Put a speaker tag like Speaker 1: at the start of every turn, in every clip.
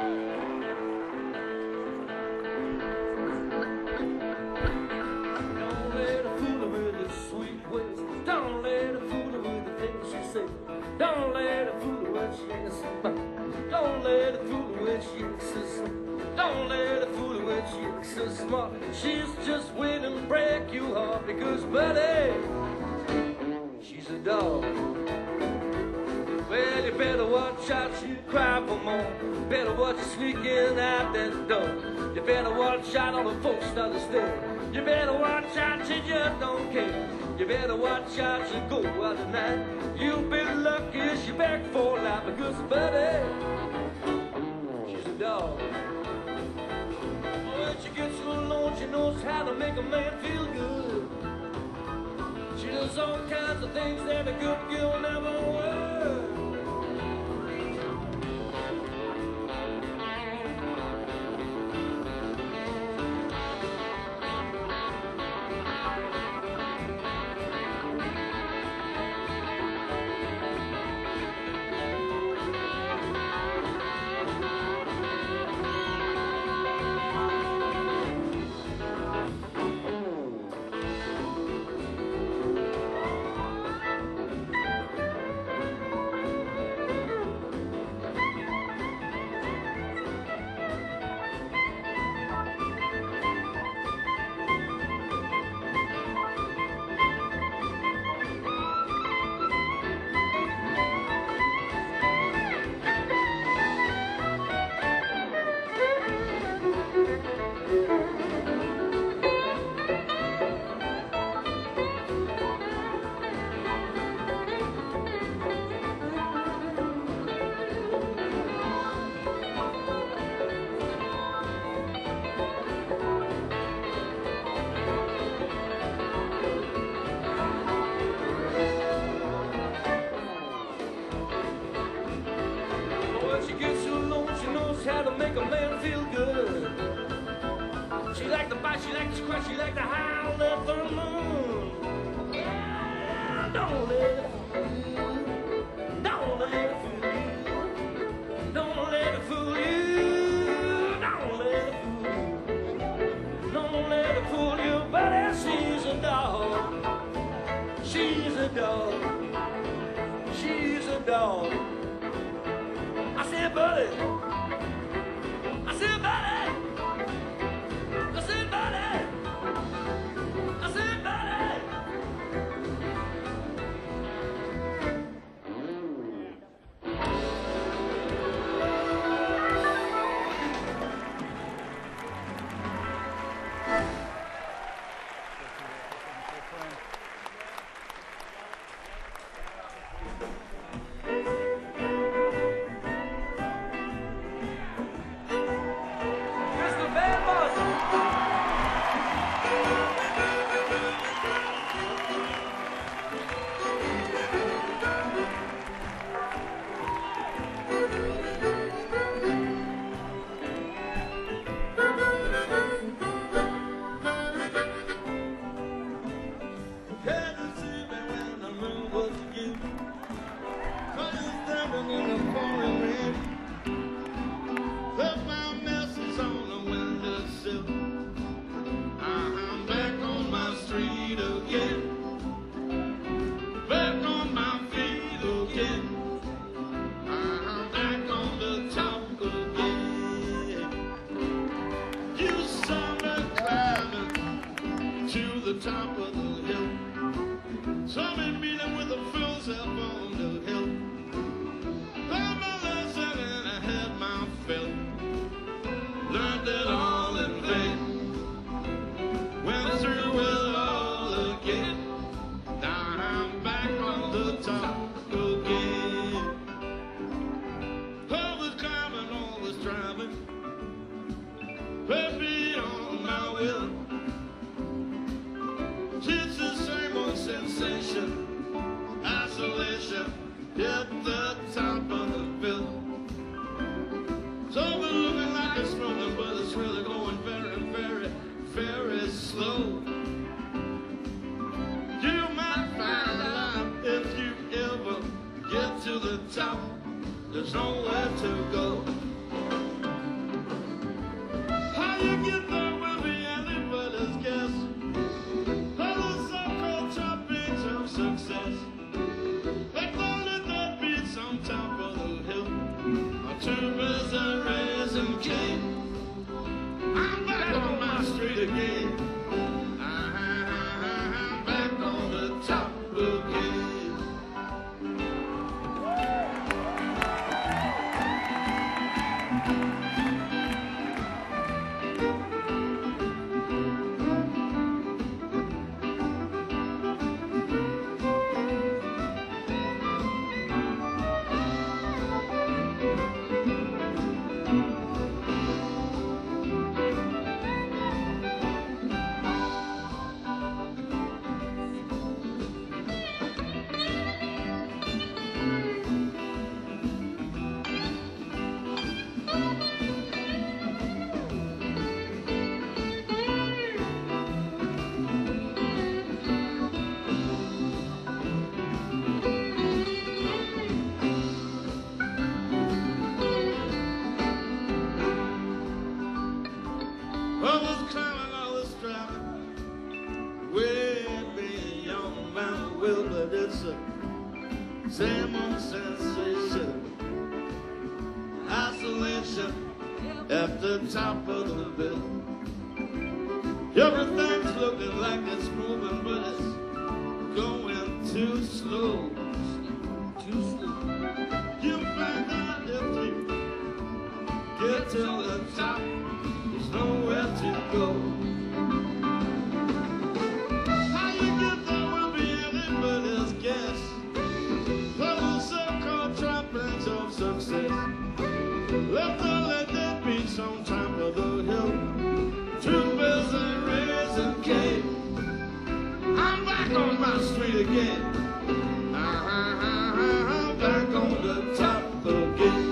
Speaker 1: Don't let her fool her with her sweet ways. Don't let her fool her with the things she says. Don't let her fool her when she ain't smart. Don't let her fool her when she ain't so smart. Don't let her fool her when she ain't so smart. She's just waiting to break your heart because, buddy, she's a dog. Well, you better watch out, she'll cry for more. Better watch her sneaking out that door. You better watch out, all the folks not understand. You better watch out, she just don't care. You better watch out, she go out tonight. You'll be lucky if she back for life because, buddy, she's a dog. When she gets alone, she knows how to make a man feel good. She does all kinds of things that a good girl never would. How to make a man feel good. She like to bite, she like to scratch, she like to howl at the moon. Yeah, don't let it fool you. Don't let it fool you. Don't let it fool you. Don't let it fool you. Don't let it fool you. But she's a dog. She's a dog. She's a dog. I said, buddy. I said, buddy. I said, buddy. I said, buddy. Top of the hill, saw me meeting with a full self on the hill. Learned my lesson and I had my fill. Learned it all in vain. Went through it all again. Now I'm back on the top again. Always climbing, always driving, way beyond my will. It's the same old sensation, isolation, at the top of the bill. So we're looking like it's rolling, but it's really going very, very, very slow. You might find out if you ever get to the top, there's nowhere to go. again. I'm back on my street again. I'm back on the top again. I was climbing, I was striving, way beyond my will, but it's a same old sensation. Isolation at the top of the bill. Everything's looking like it's moving, but it's going too slow. Too slow. You find out if you get to the top, there's nowhere to go. How you get there will be anybody's guess. For the so-called trappings of success, left to let that be some time for the hill. Two bells and raising cane. I'm back on my street again. I'm back on the top again.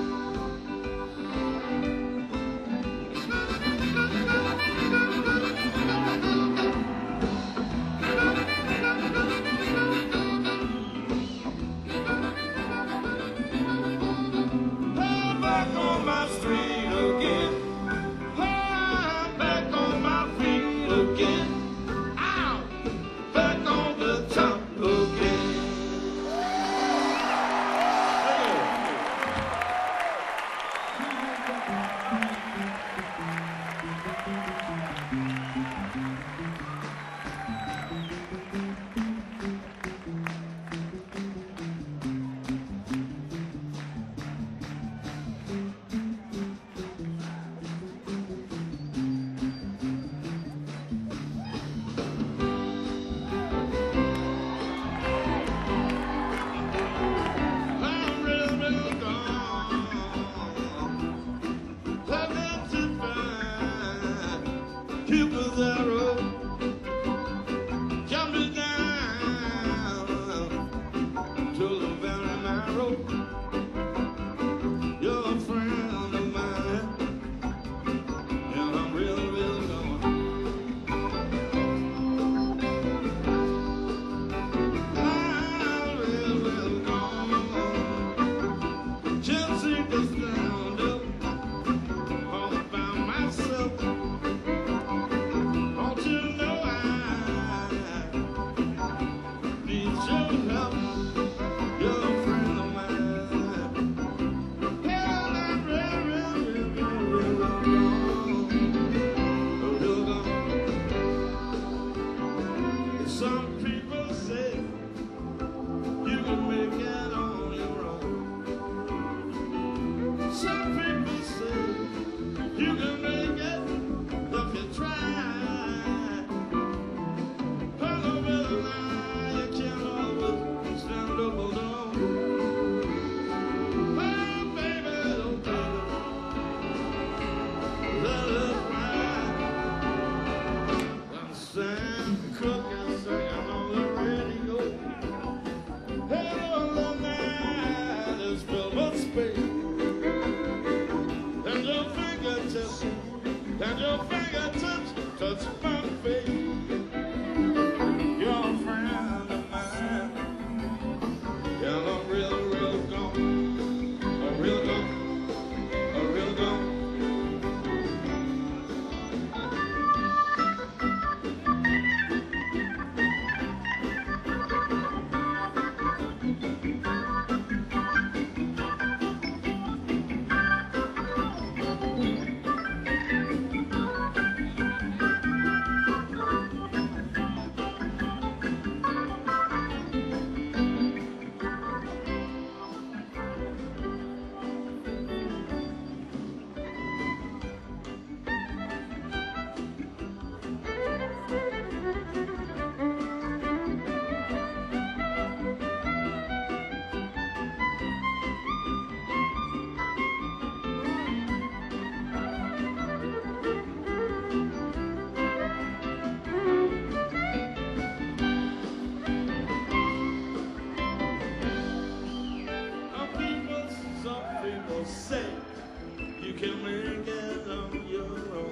Speaker 1: can make it on your own.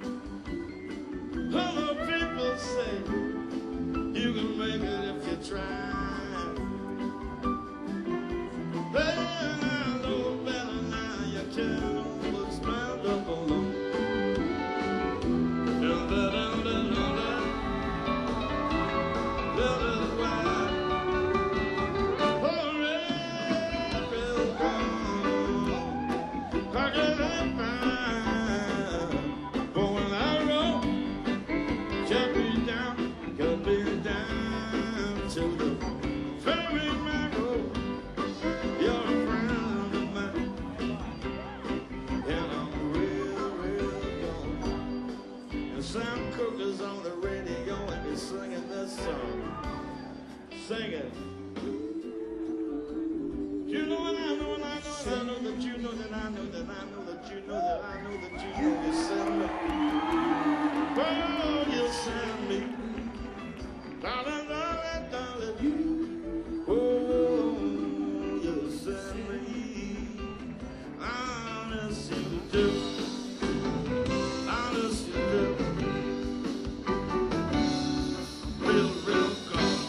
Speaker 1: Other people say you can make it if you try. But I know better now, you can't always stand up alone. And that is why forever will come. I can't find, but when I roll, cut me down to the very marrow. You're a friend of mine, and I'm real, real gone. And Sam Cooke is on the radio and he's singing this song. Sing it. You know and I know and I know and I know that you know that I know that I know that you know that I know that you know you send me. Oh, you send me. Darling, darling, darling. Oh, you send me. Honest you do. Honest you do. Real, real gone.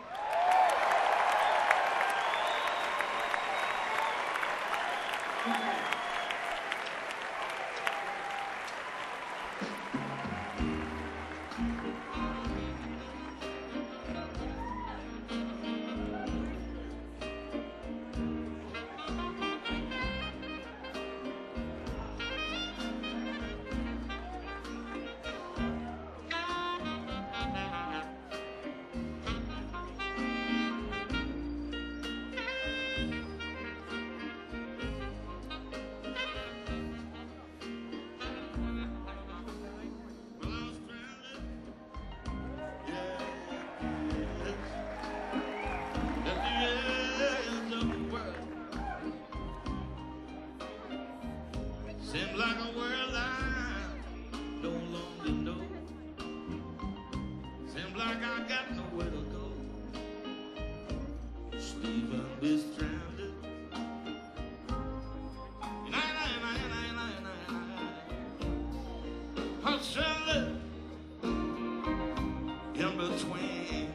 Speaker 1: Seems like a world I no longer know. Seems like I got nowhere to go. Sleep and be stranded. I'm stranded in between.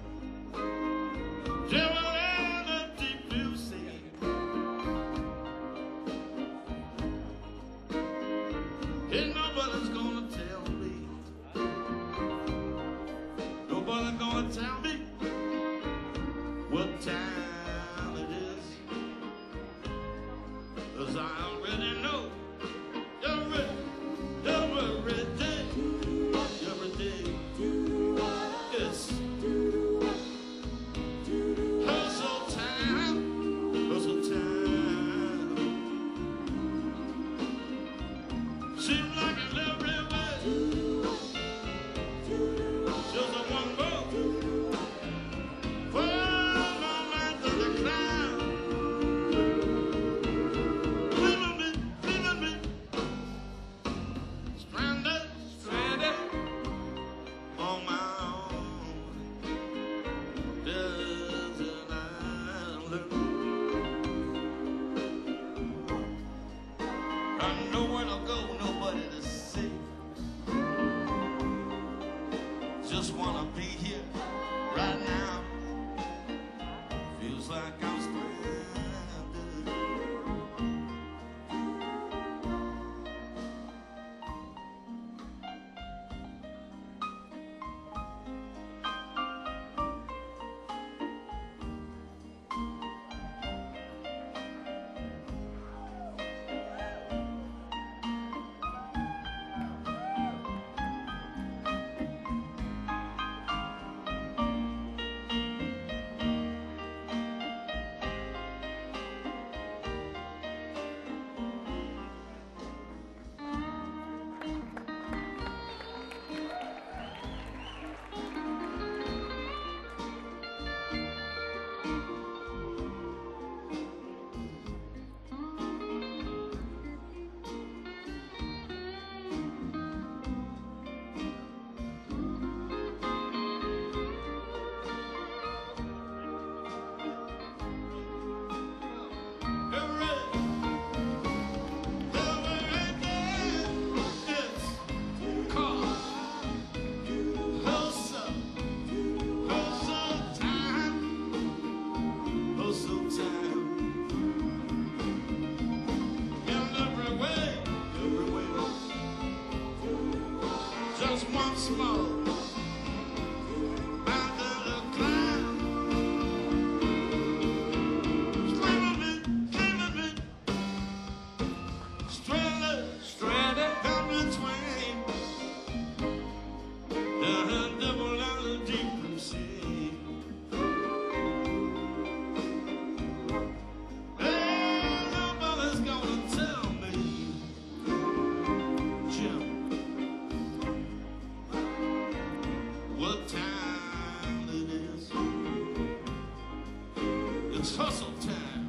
Speaker 1: Devil and a deep blue sea. And nobody's gonna tell me. Nobody's gonna tell me what time it is. 'Cause I already know every day. Yes. Hustle time. Seems like it's everywhere. Just a one boat. From the man to the cloud. Leaving me. Stranded on my own. Desert island. I know where to go, nobody to see. Just wanna be here right now. Feels like I'm stranded. once more. It's hustle time.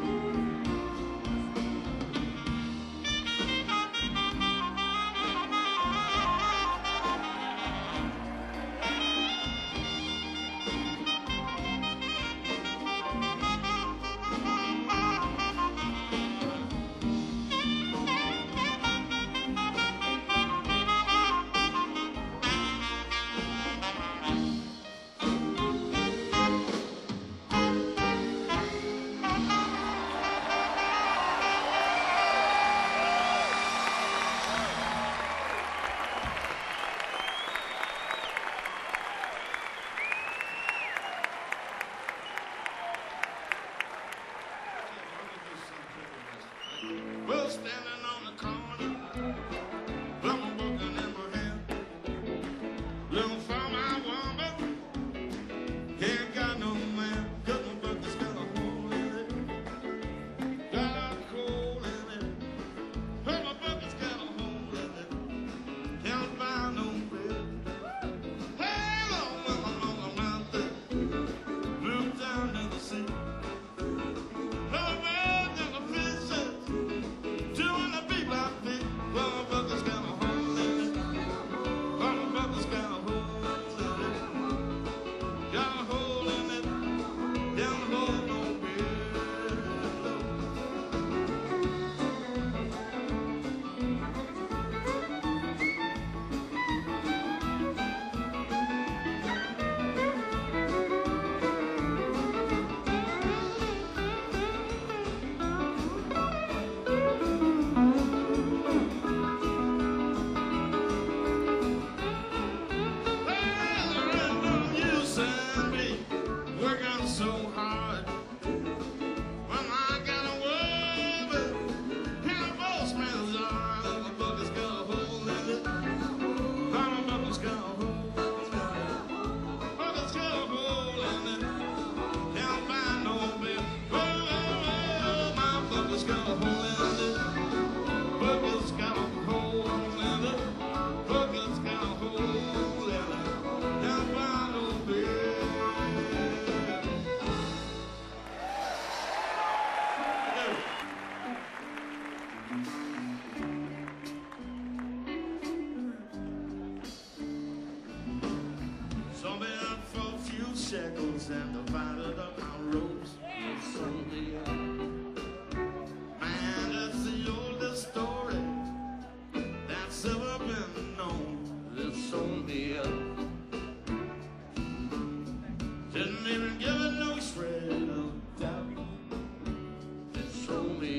Speaker 1: Well, standing on the corner, I'm walking in my hand. Looking for my woman, ain't got no man. Cause my brother's got a hole in it, got a hole in it. But my brother's got a hole in it, can't find no bed. Hey, long around there, look down in the sea. Shackles and divided up our ropes. It's only man, that's the oldest story that's ever been known. It's only didn't even give it no shred of doubt. It's only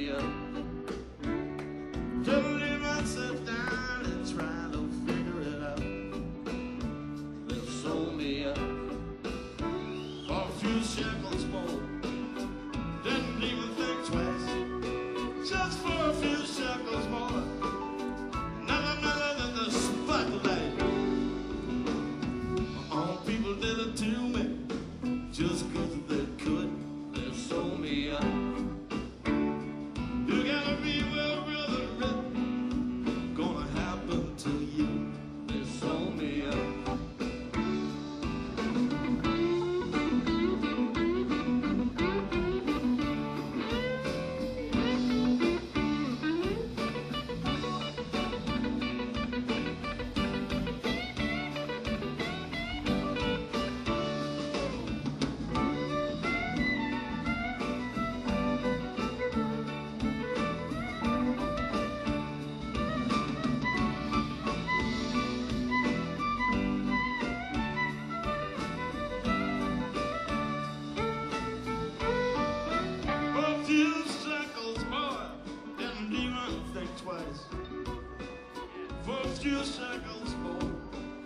Speaker 1: don't even sit down and try to figure it out. It's only few shekels more. Didn't even think twice. Just for a few shekels more. Nothing better than the spotlight. My own people did it to me, just 'cause they could. They sold me up. You gotta be well, brother, gonna happen to you. They sold me up. For a few shekels more,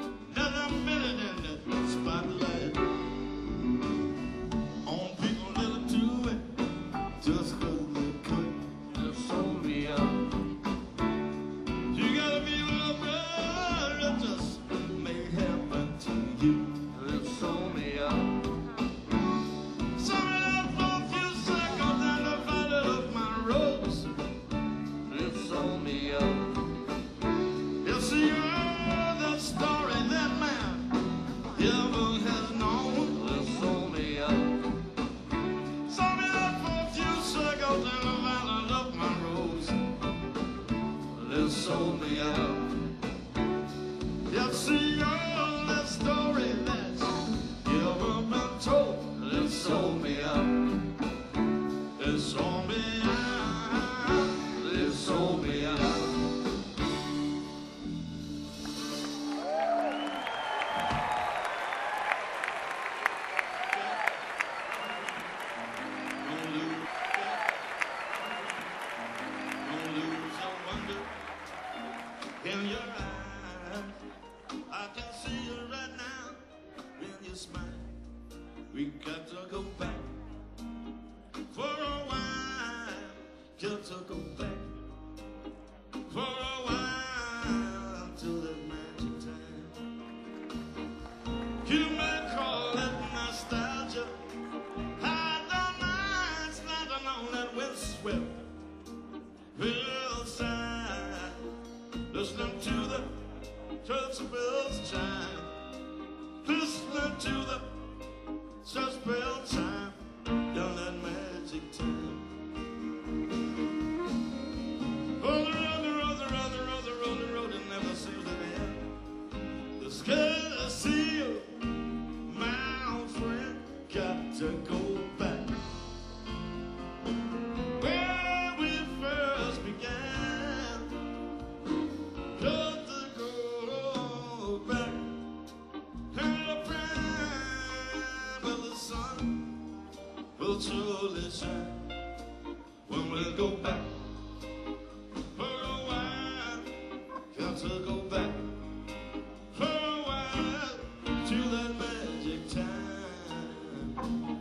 Speaker 1: that sold me out. You see all that story that's ever been told that sold me out. It sold me out. It sold me out. In your eyes, I can see it right now when you smile. We got to go back for a while. Got to go back for a while to that magic time. You may call it nostalgia. I don't mind sliding on that windswept hillside, listening to the church bells chime, listening to the church bell chime, down that magic time. Oh, the road, the road, the road, the road, the road, the road, it never seems to end. The scared to see you, my old friend, got to go back. Where we first began, got to go back. And a prime of the sun will surely shine when we go back. For a while, got to go back. For a while, to that magic time.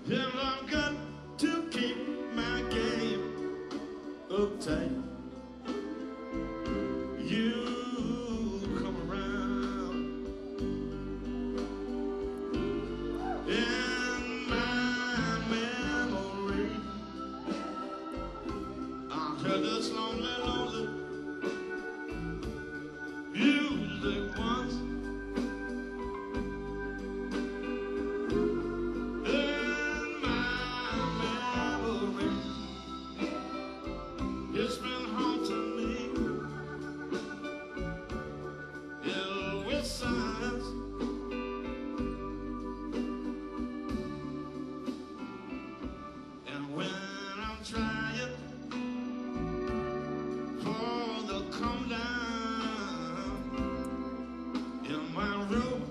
Speaker 1: And I've got to keep my game uptight. You come around in my memory. I've heard this lonely, lonely music once. It's been haunting me, ill with silence. And when I'm trying for the calm down in my room,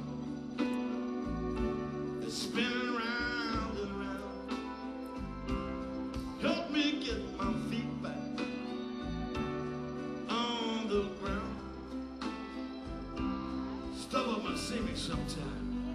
Speaker 1: it's spinning round and round. Help me get my feet back on the ground. Stop up and see me sometime.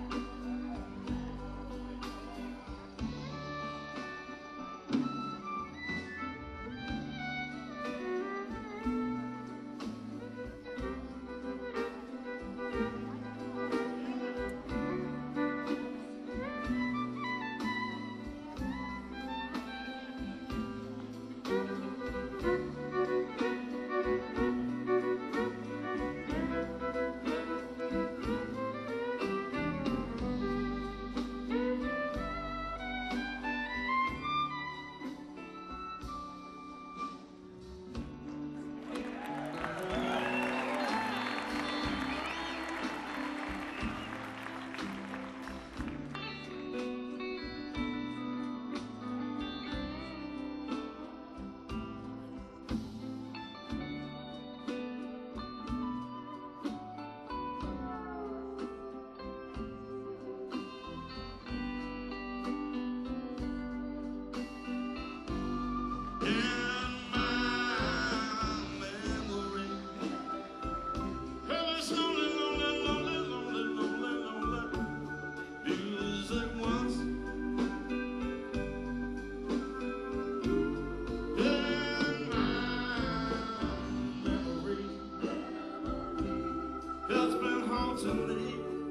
Speaker 1: It's been haunting me,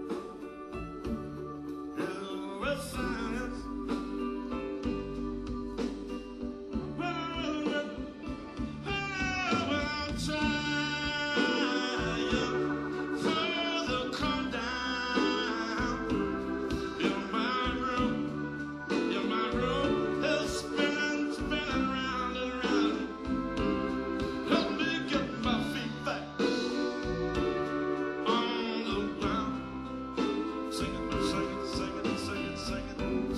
Speaker 1: ill with silence. Well, I'm trying further calm down in my room. It's spinning, spinning round and round. Help me get my feet back on the ground. Sing it, sing it, sing it, sing it, sing it.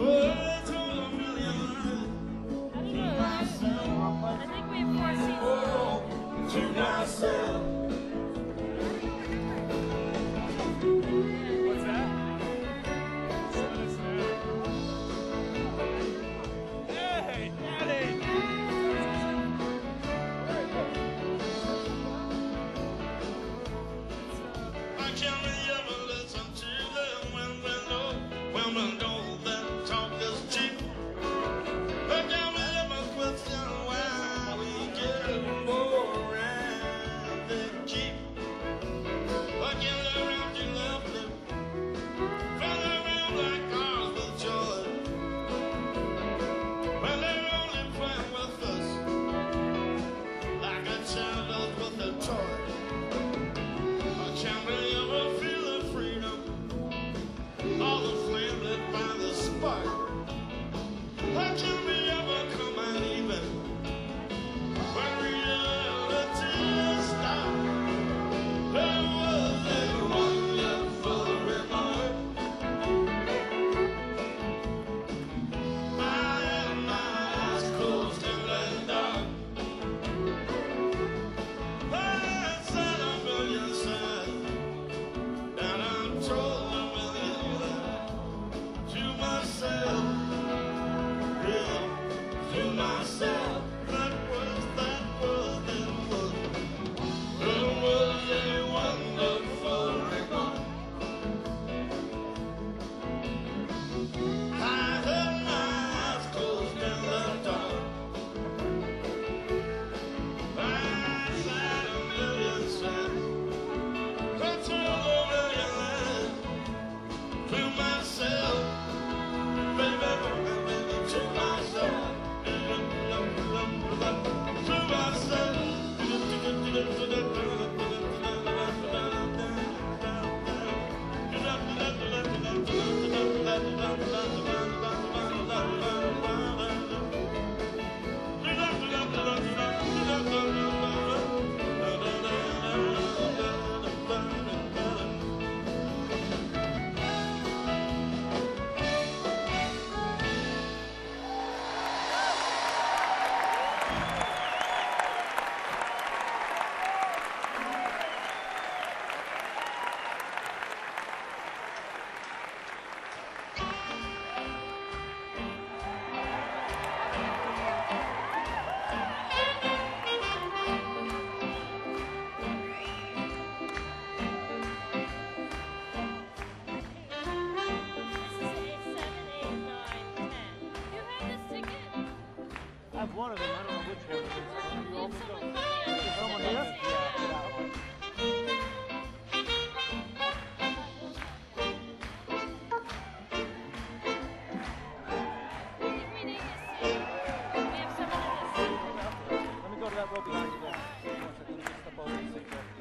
Speaker 1: words on a million lines.
Speaker 2: I think we have 4 seats.
Speaker 1: Oh, to myself.
Speaker 3: What's that? Hey, Daddy!
Speaker 1: I can't ever listen to them when we know that talk is cheap. I can't ever question why we get more and they keep. I can't let around you love them, fell around like cars with joy. When they're only playing with us, like a child does with a toy. I can't really ever feel the freedom, all the flame lit by the spark. I can't really ever come out even when reality stops. There was a wonderful remark. I had my eyes closed in the dark. I said a million sighs, and I told a million lies to myself, yeah, to myself. That was, it was. It was a wonderful remark. I had my eyes closed in the dark. I said a million sighs, I told a million lies to myself, baby, to myself,
Speaker 3: I have one of them. I don't know which one it is. You all go. Someone here? Let me go to that row behind you there. One second, let me just step over and sit there.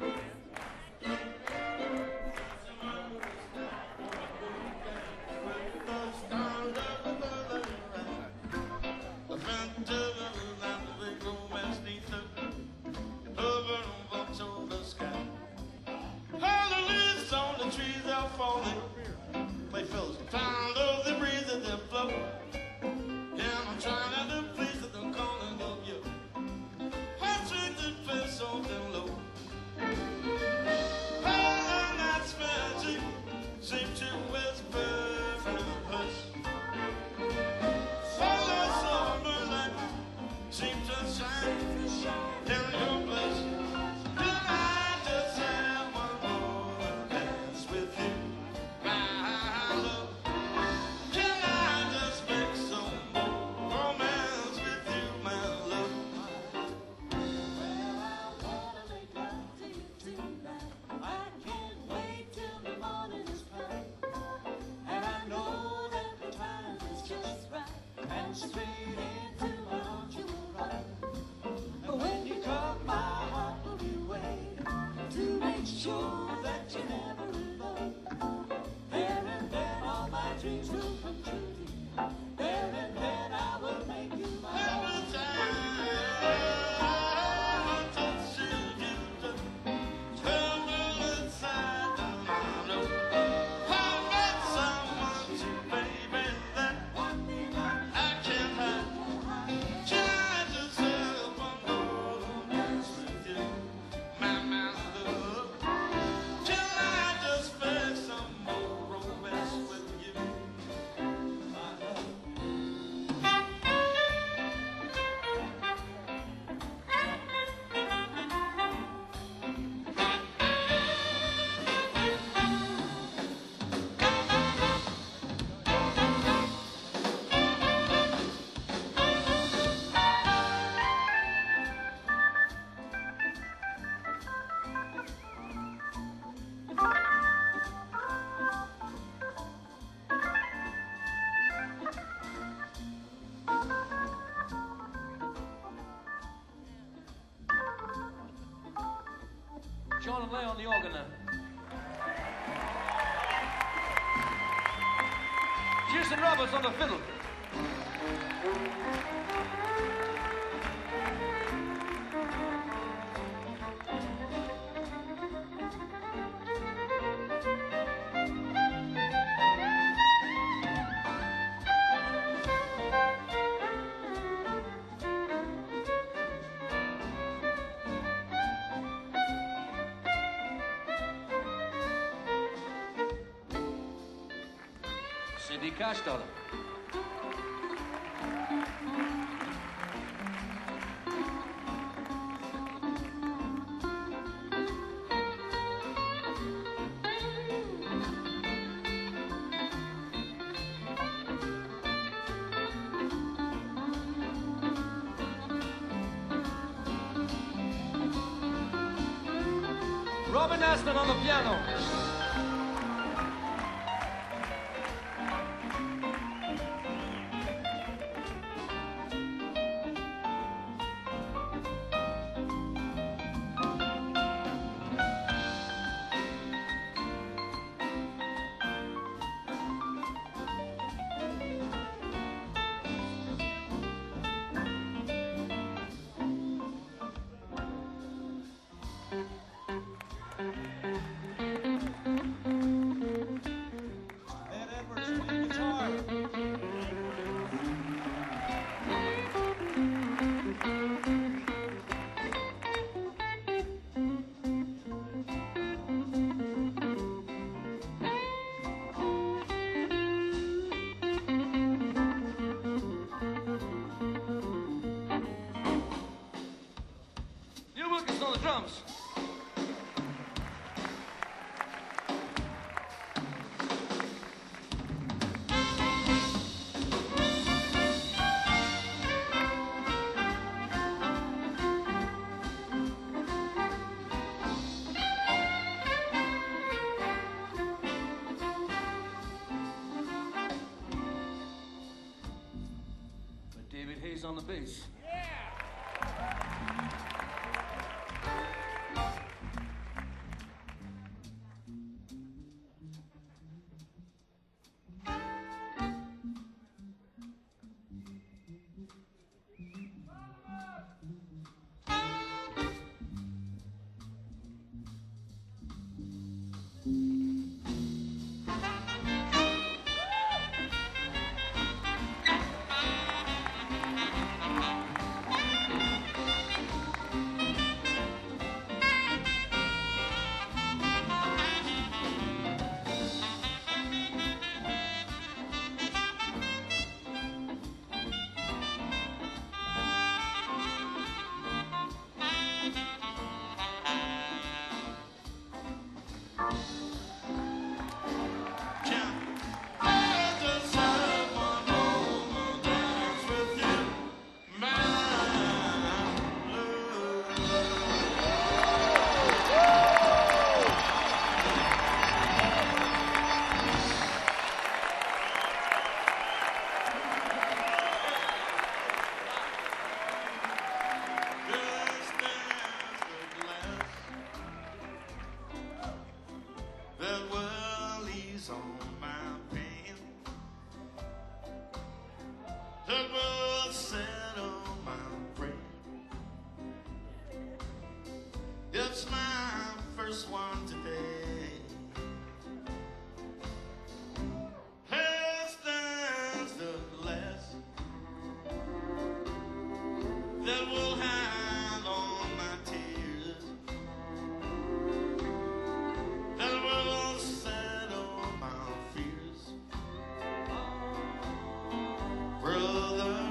Speaker 1: My fellas, tired of the breeze that they blow. Yeah, I'm trying to please that I'm calling of you. I treat the place something low. Hey, that's magic, seem to whisper from a hush. Follow summer light, seem to shine down your blush. Can I just have one more dance with you?
Speaker 4: Sure that you never alone. There and then all my dreams will come true. There and then I will make you mine.
Speaker 1: Every time I touch you, tremble inside, and I know I met someone, baby, that Charlotte Lay on the organ now. Jason Roberts on the fiddle. Sidney Cash Dollar. Robin Aston on the piano. On the drums. David Hayes on the bass.
Speaker 4: That will settle my brain. It's my first one today. As stands the last that will hide all my tears, that will settle my fears. Brother,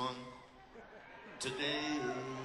Speaker 2: one today.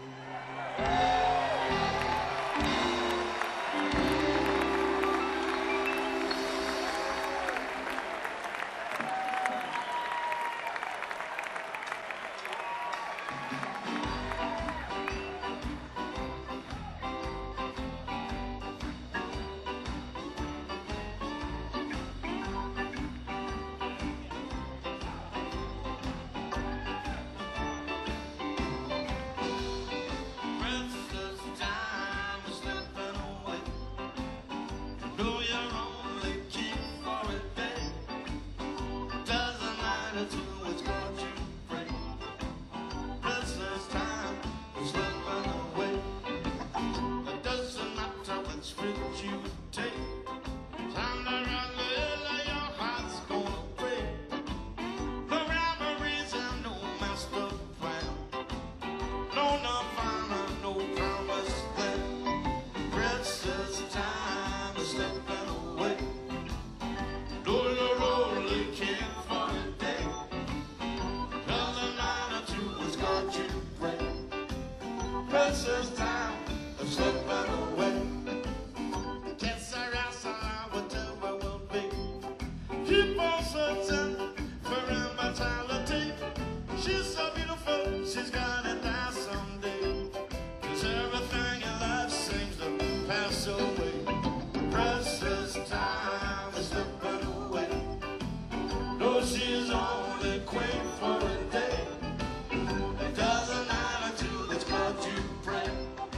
Speaker 2: Precious time of slipping away. Guess I asked I whatever will be. Keep on searching for immortality. She's so beautiful, she's gonna die someday. 'Cause everything in life seems to pass away. Precious time is slipping away. No, she's only queen for a day. It doesn't matter to which God you pray.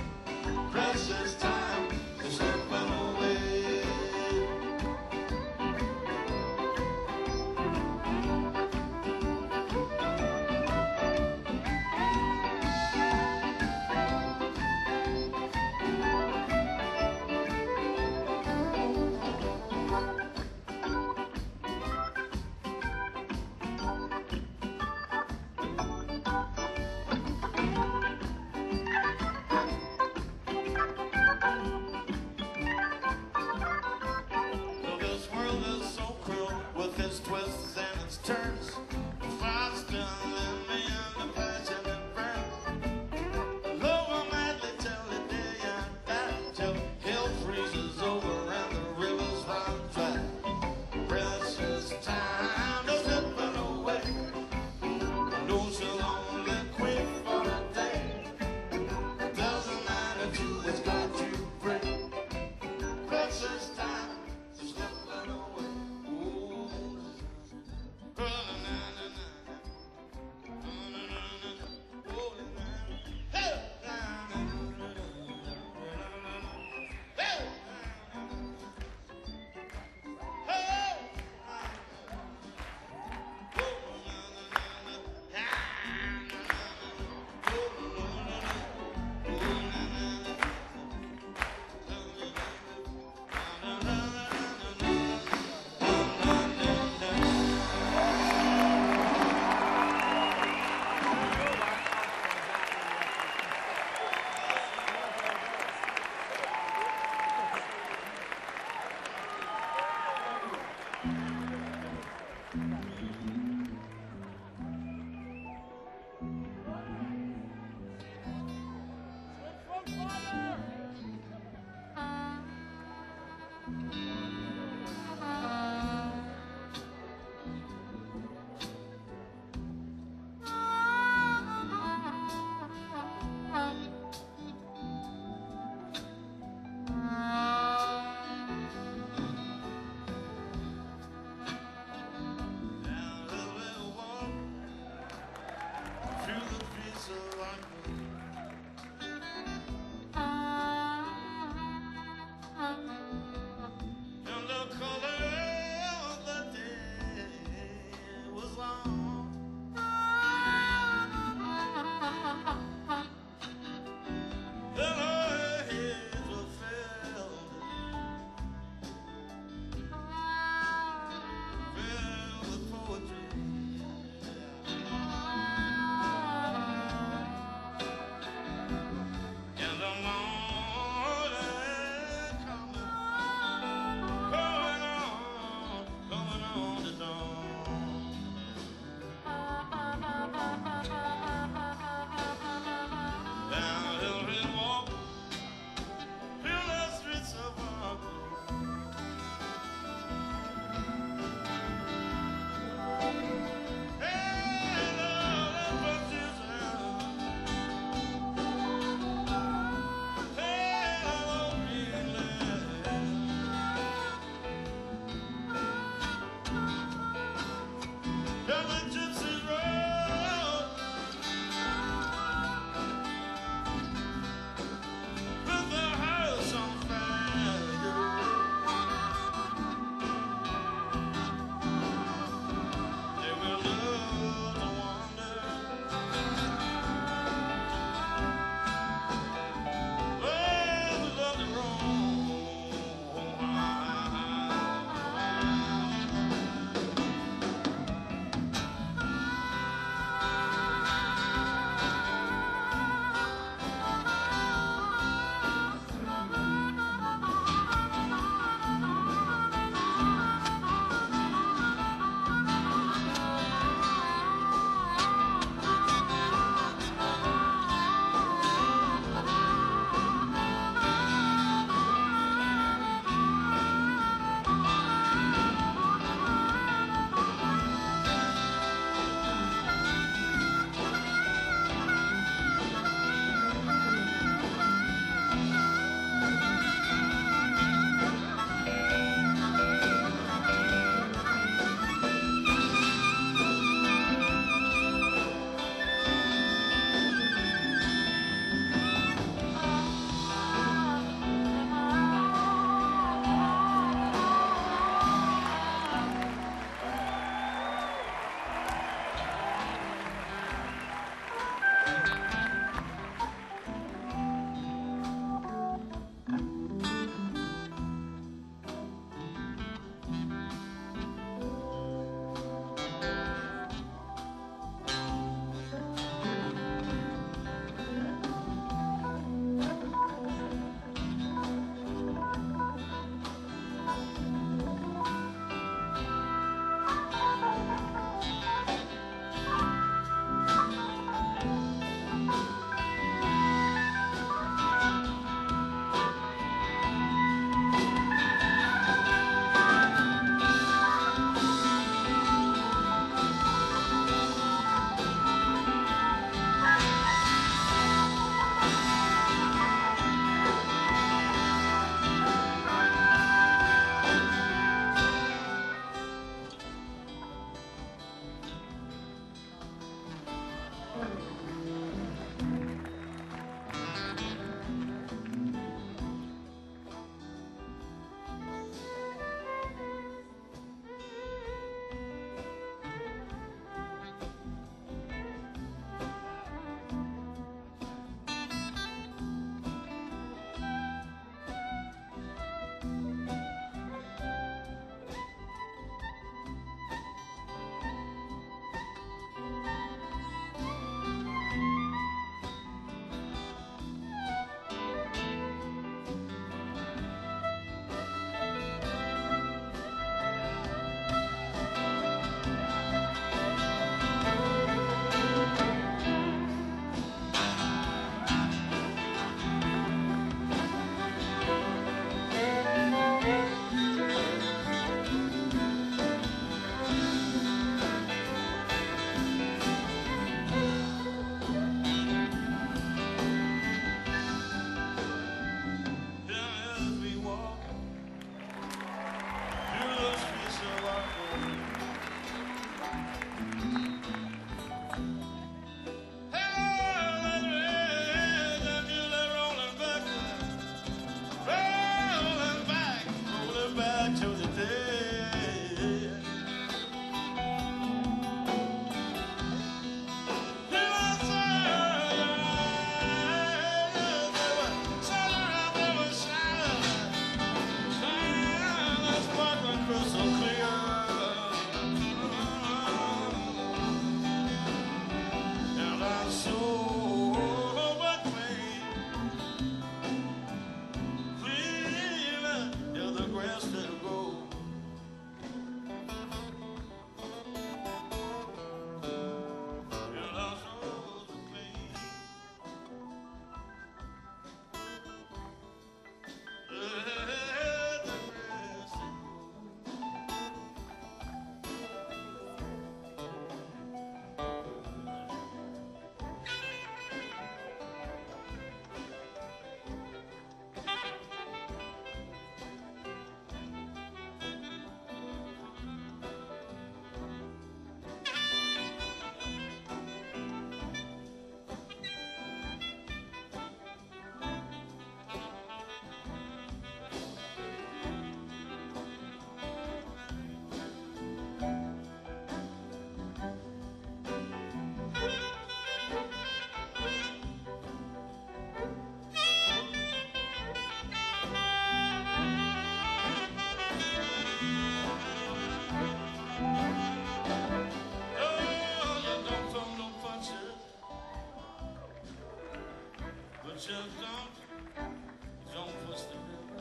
Speaker 2: Just don't push the river.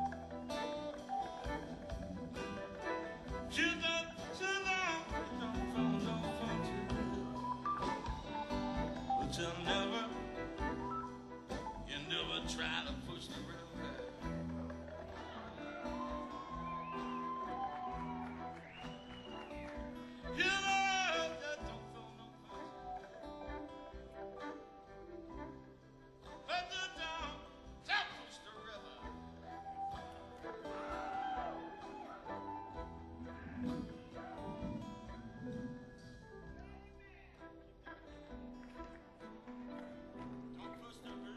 Speaker 2: Just don't push the river. But you never try to push the river. You know, just don't feel no push. But you don't push the river. Don't push the river.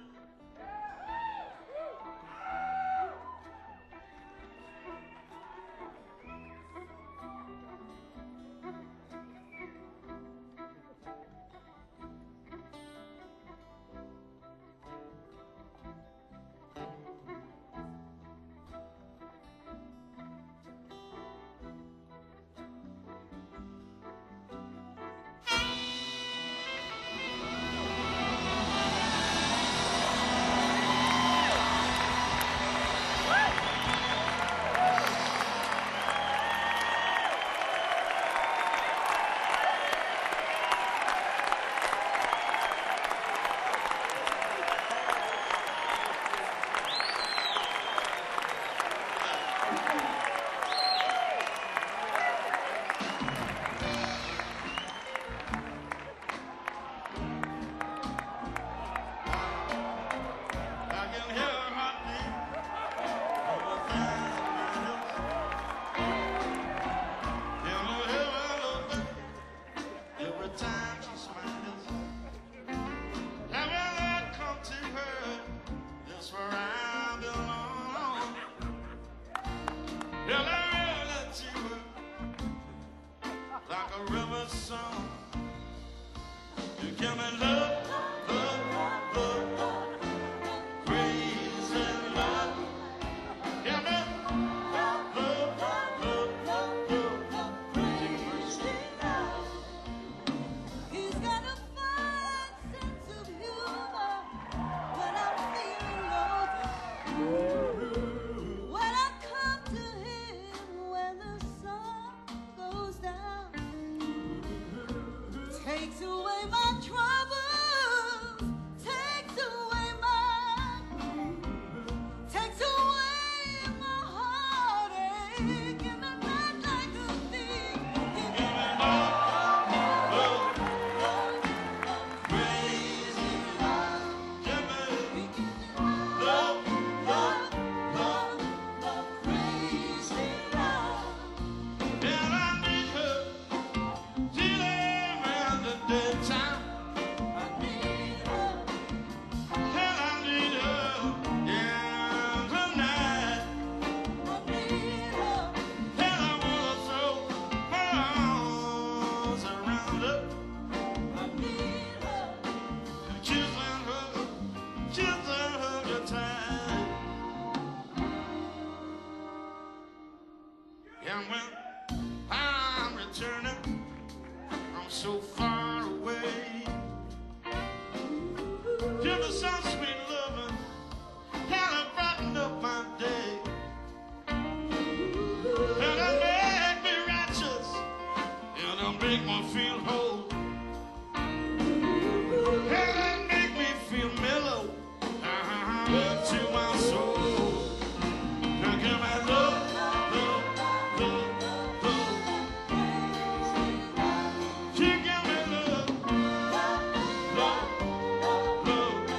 Speaker 2: I can hear her heartbeat over thousands. You know, hear her look every time she smiles. And when I come to her, that's where I belong. Yeah, I really to her like a river song. You give me love, love, love. Crazy love. Yeah, man. Love, love, love, love.
Speaker 4: Crazy love. He's got a fine sense of humor when I'm feeling low. When I come to him when the sun goes down, takes away my troubles, takes away my heartache, give me back like a thief. Give me
Speaker 2: Crazy
Speaker 4: love.
Speaker 2: yeah, man.
Speaker 4: He gives me
Speaker 2: Love, love,
Speaker 4: love, crazy love.
Speaker 2: and I need her till around the daytime.
Speaker 4: I need her.
Speaker 2: And I need her, yeah, tonight.
Speaker 4: I need her.
Speaker 2: And I wanna throw my arms around her,
Speaker 4: I need her.
Speaker 2: kiss and hug her tight. And when I'm returning, I'm so far away. Give me some sweet loving, kind of brighten up my day. And it make me righteous, and it make me feel whole. And it make me feel mellow to my soul. Now give me love, love, love, love. She give me love, love, love.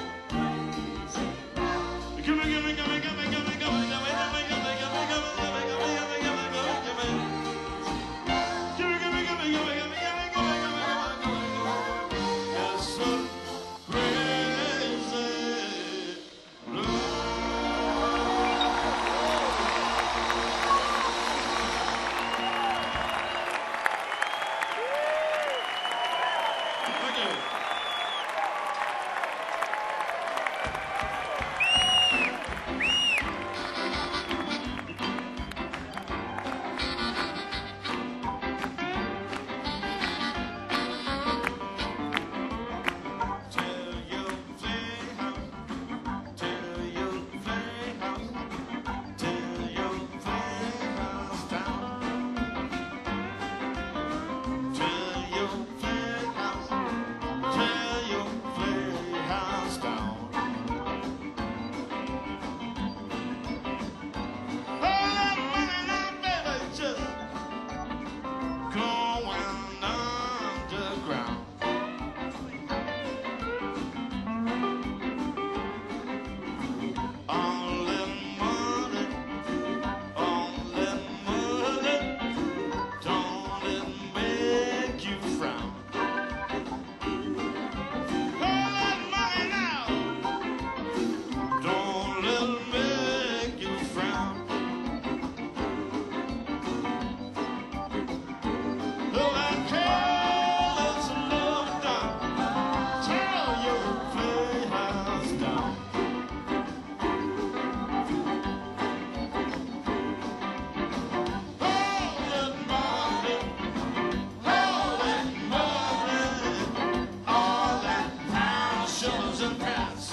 Speaker 2: shoes and pants.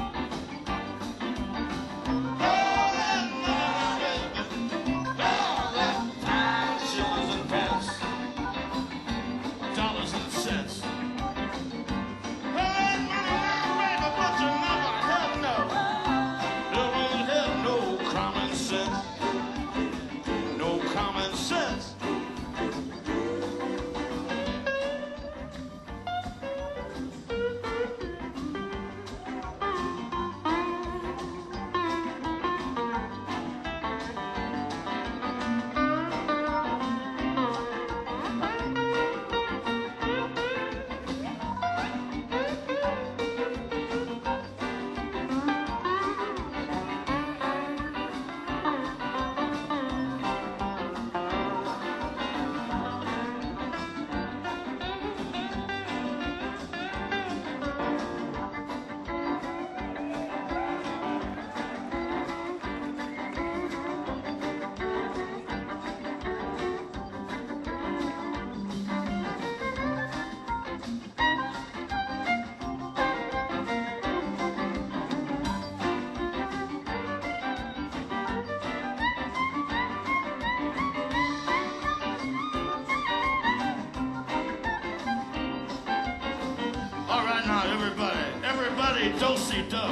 Speaker 2: Everybody, do-si-do.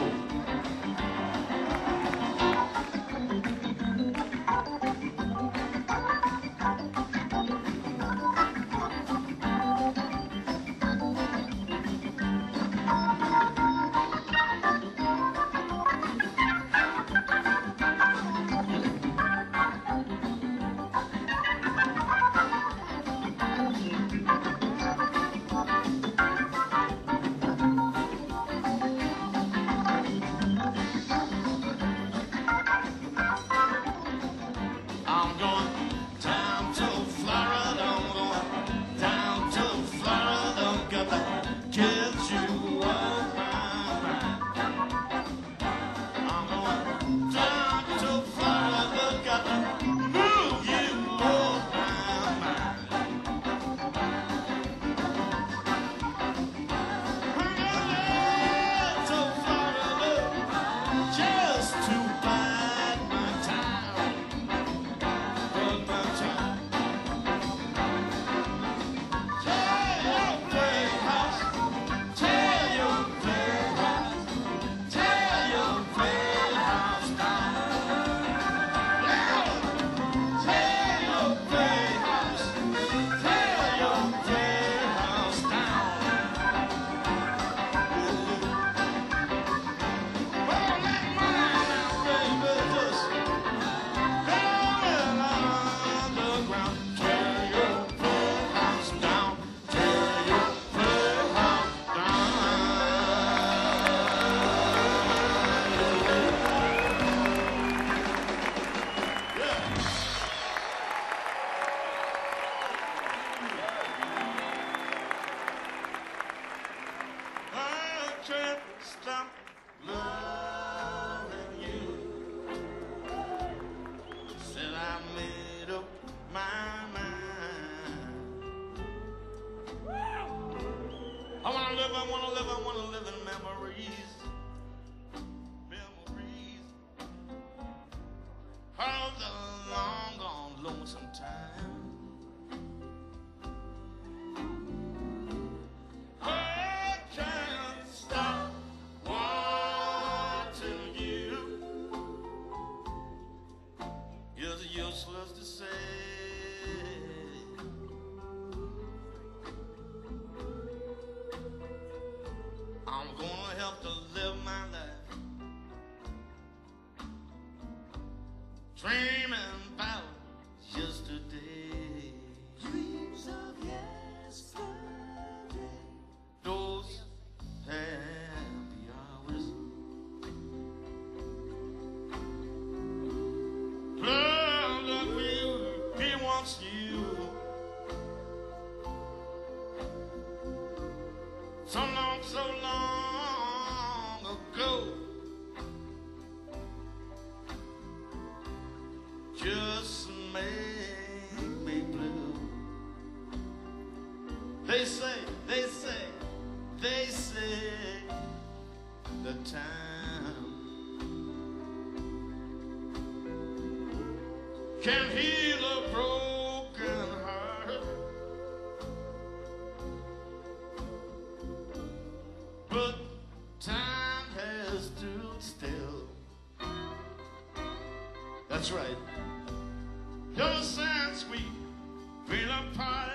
Speaker 2: Can't stop loving you. Said I made up my mind. I wanna live in memories. Memories of the long gone lonesome time. Useless to say. I'm gonna have to live my life dreaming about yesterday.
Speaker 4: Dreams of yesterday.
Speaker 2: Those happy hours. You so long ago. Just the time can heal a broken heart, but time has stood still. That's right. Ever since we've been apart,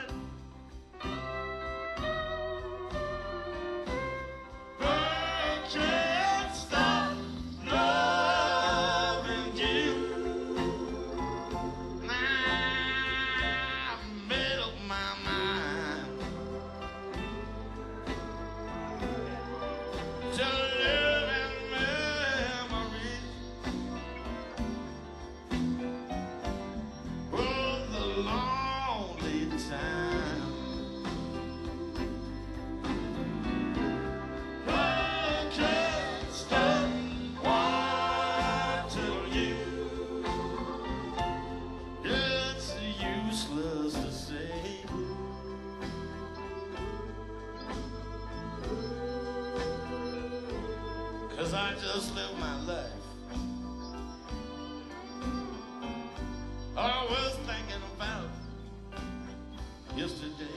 Speaker 2: I just live my life, always thinking about yesterday.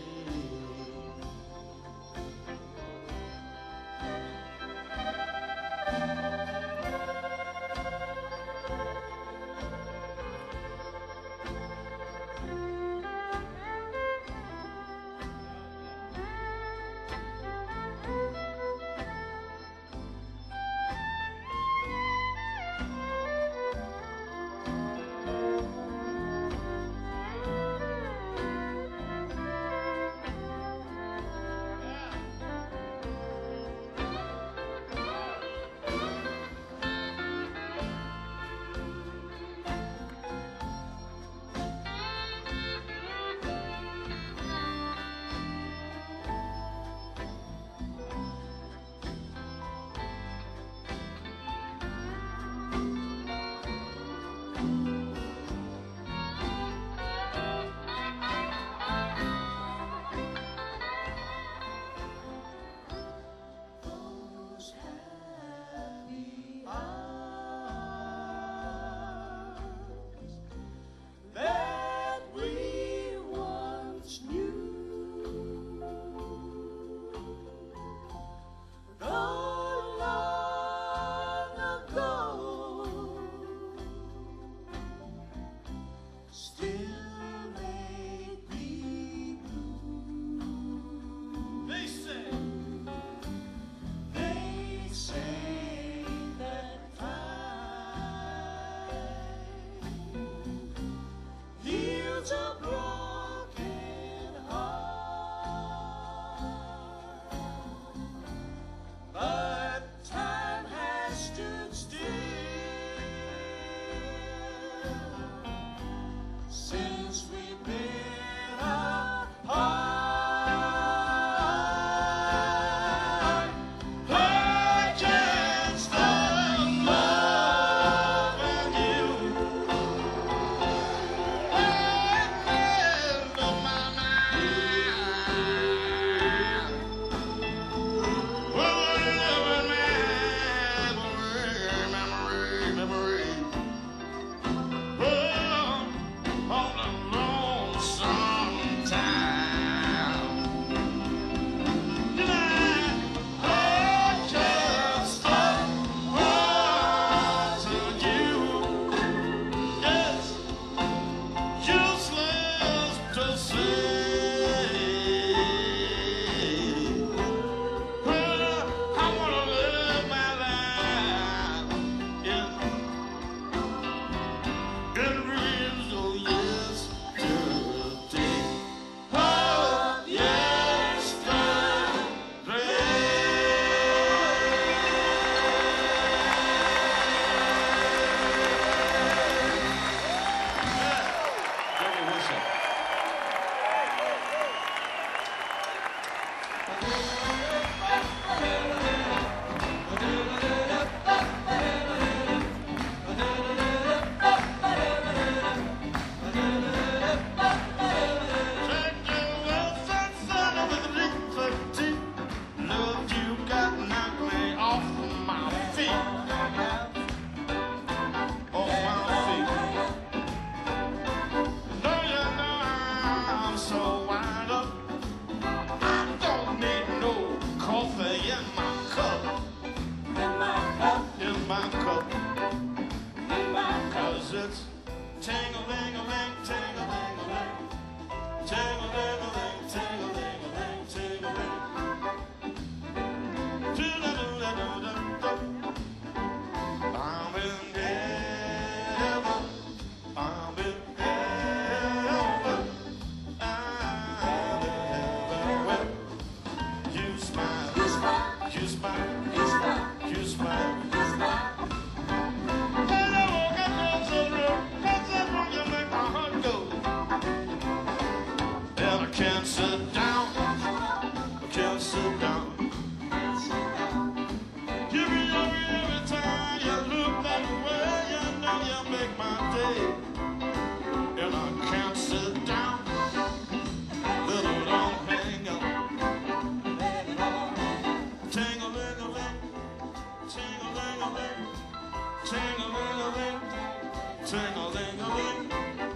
Speaker 2: Ting-a-ling-a-ling, ting-a-ling-a-ling.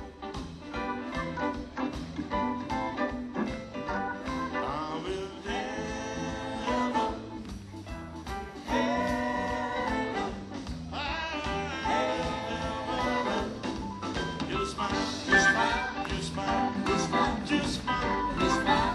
Speaker 2: I'm in heaven, heaven, heaven. You smile, you smile, you smile, you smile, you smile, you smile.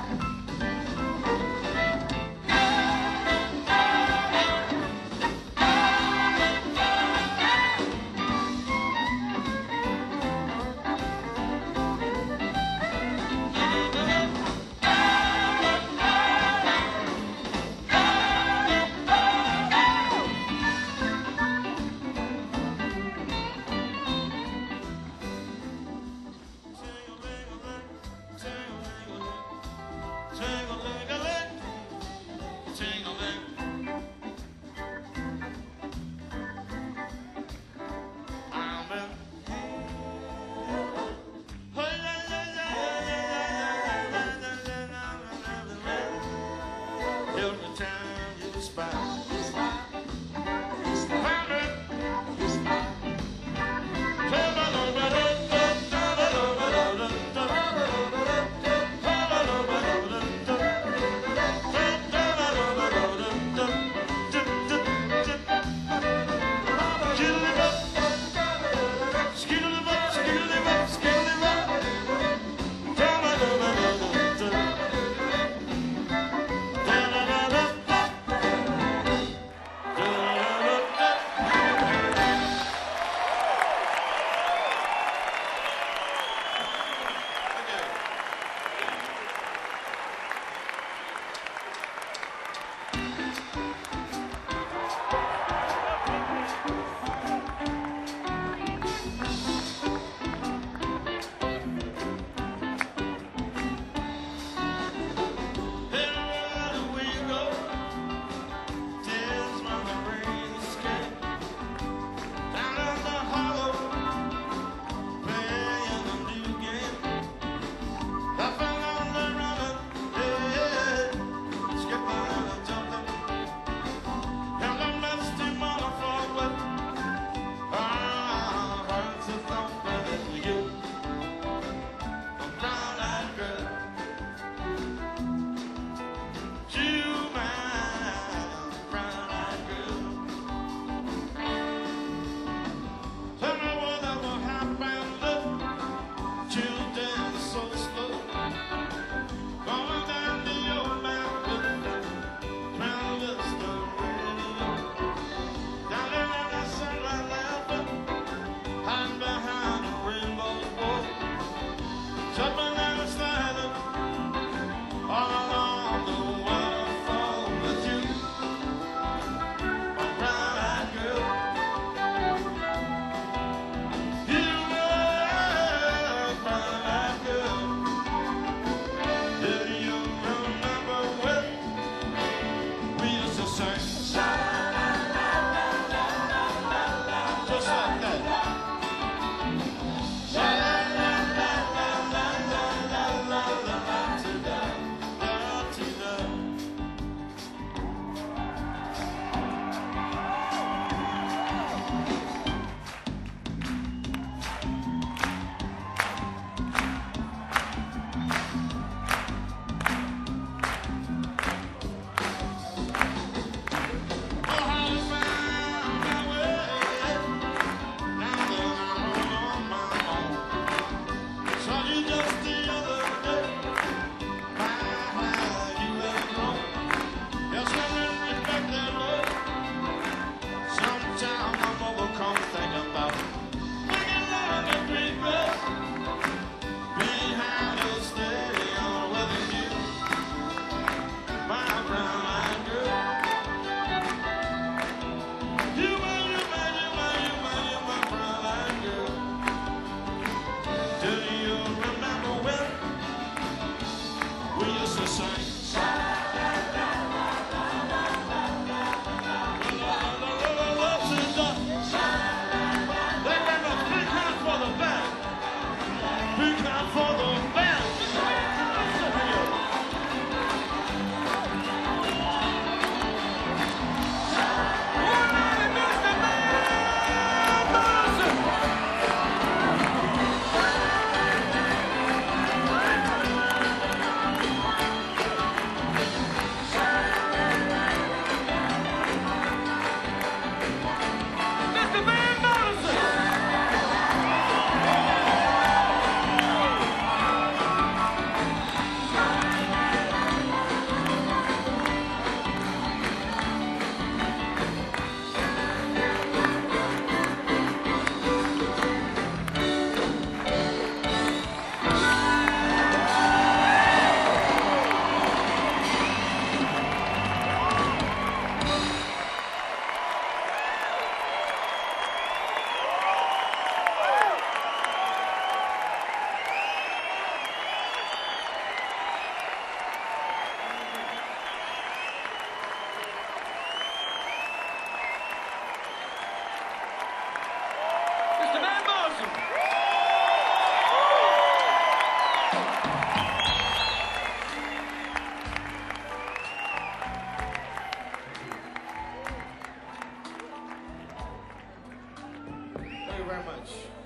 Speaker 2: very much.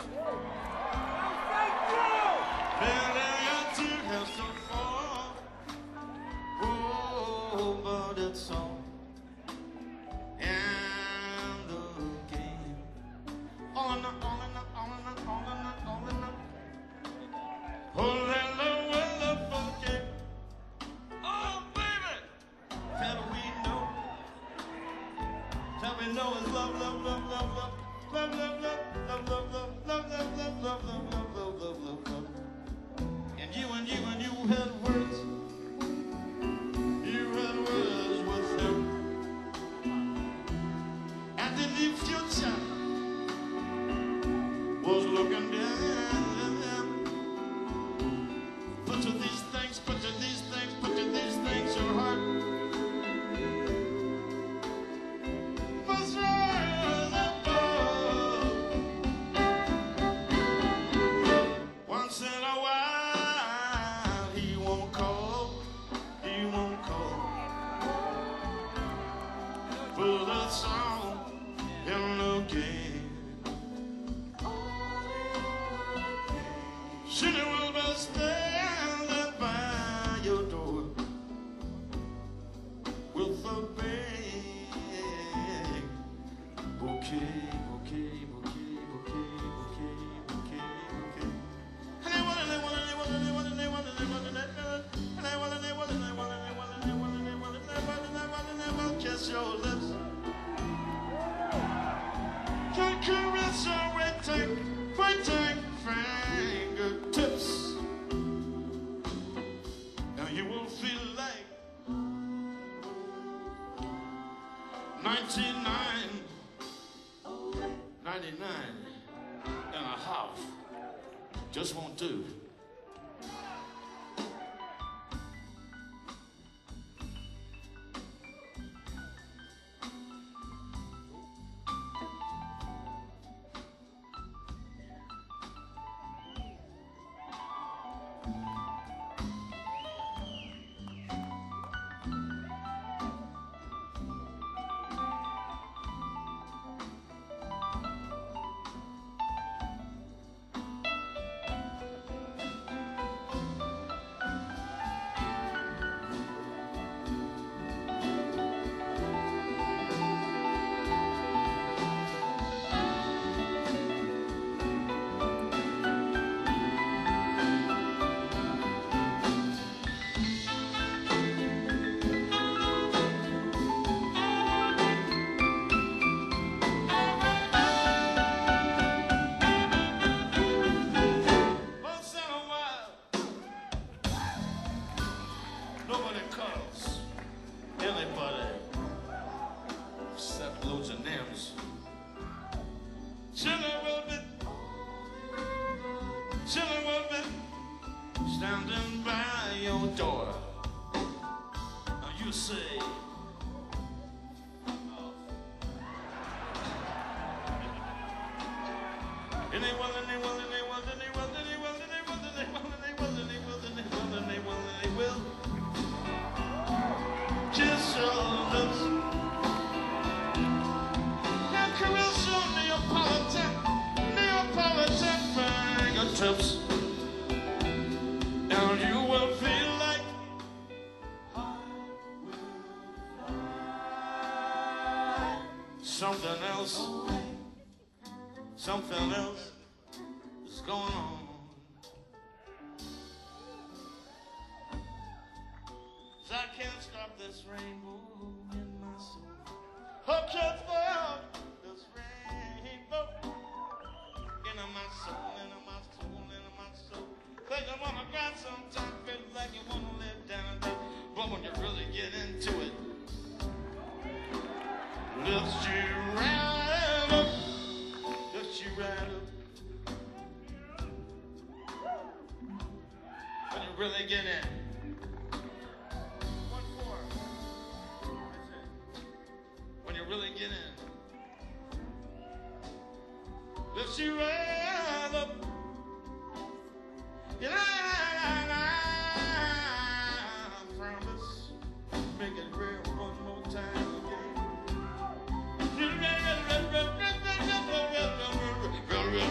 Speaker 2: Well, I got to have so far. Oh, but it's all in the game. All in all. Oh, hello, motherfucker. Oh, baby. Tell me no is love. And you had words. You had words with him. And the new future was looking down. Put to these things, your heart. Once in a while, he won't call. But that's all in the game. She will be standing by your door with a big bouquet. Kiss your lips. Can caress your waiting fingertips. Now you will feel like 99 and a half just won't do. Nobody calls anybody except loads of names. Chillin' will be standing by your door. Now you say, kiss your lips and caress your Neapolitan fingertips, and you will feel like something else is going on. 'Cause I can't stop this rainbow in my soul. I can't stop this rainbow in my soul. Think I wanna cry sometimes, feel like you wanna live down, but when you really get into it, lifts you right up. When you really get in. When you really get in, lifts you right up. Yeah, I promise, make it real one more time again.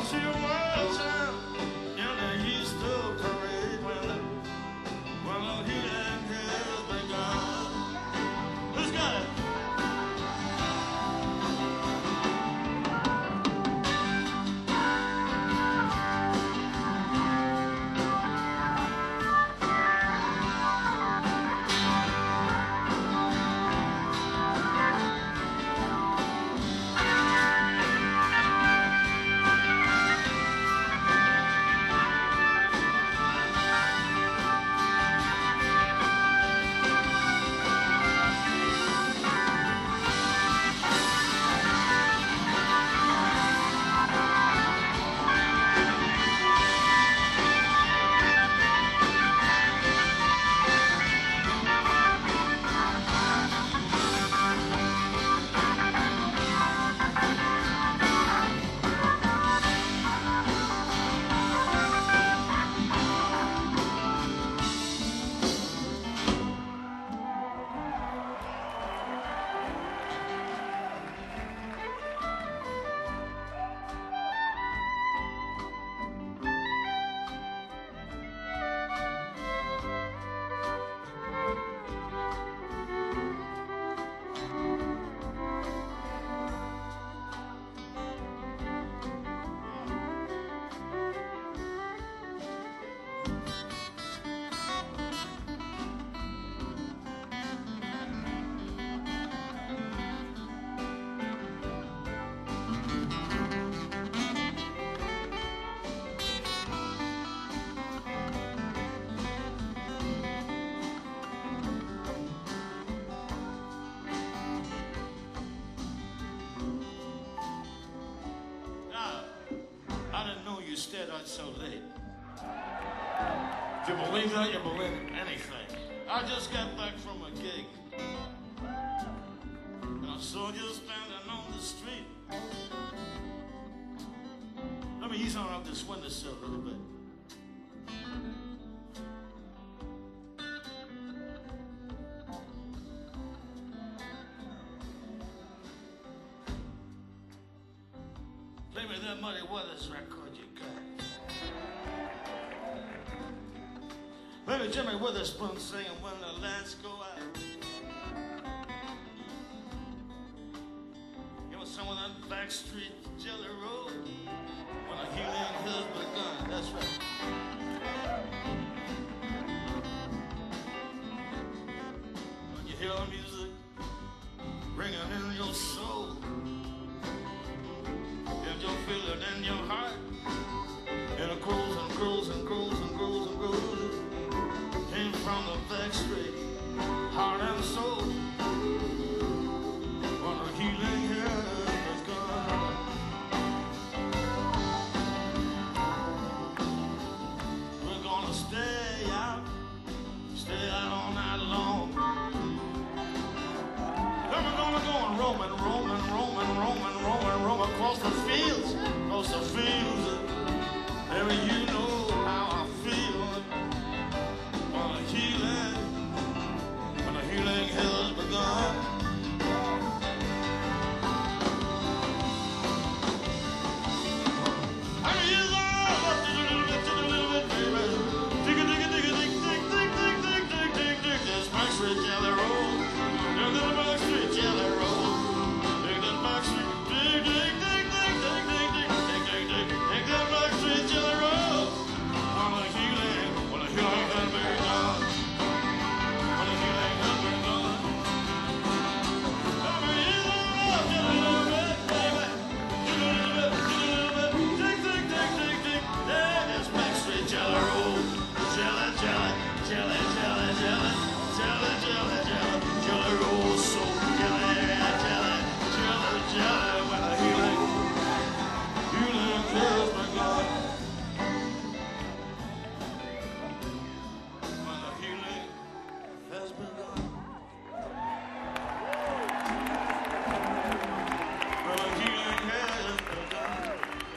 Speaker 2: see you one time in the Easter parade when the healing has begun. Who's got it? You stayed out so late. If you believe that, you believe anything. I just got back from a gig, and I saw you standing on the street. Let me ease on up this windowsill a little bit. Play me that Muddy Waters record you got. Maybe Jimmy Witherspoon singing When the Lights Go Out. Give us some of that backstreet Jelly Roll. When the healing has begun. That's right. When you hear the music ringing in your soul, and you feel it in your heart, and it grows and grows and grows and grows and grows. Came from the backstreet, heart and soul. When the healing has gone, we're gonna stay out all night long. And we're gonna go and roam across the fields, Baby, you know how I feel. When the healing has begun. I mean, you know, just a little bit, baby. Dig, this backstreet Jelly Roll. Dig this backstreet Jelly Roll. Dig this backstreet, dig that backstreet Jelly Roll. When the healing has begun. When the healing has begun. I mean, you know, just a little bit, baby. Just a little bit. Dig. There is backstreet Jelly Roll. Jelly Roll, so jelly. When the healing has begun. When the healing has begun. When the healing has begun.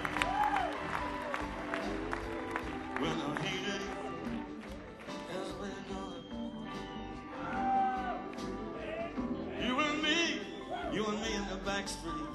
Speaker 2: When the healing has begun. You and me in the back street.